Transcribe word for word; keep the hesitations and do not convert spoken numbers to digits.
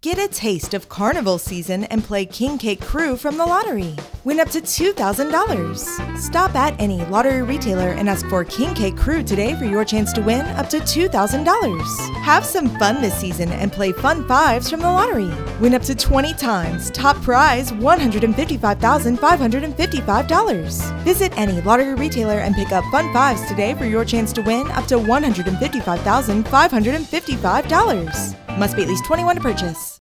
Get a taste of carnival season and play King Cake Crew from the lottery. Win up to two thousand dollars. Stop at any lottery retailer and ask for King Cake Crew today for your chance to win up to two thousand dollars. Have some fun this season and play Fun Fives from the lottery. Win up to twenty times. Top prize one hundred fifty-five thousand five hundred fifty-five dollars. Visit any lottery retailer and pick up Fun Fives today for your chance to win up to one hundred fifty-five thousand five hundred fifty-five dollars. Must be at least twenty-one to purchase.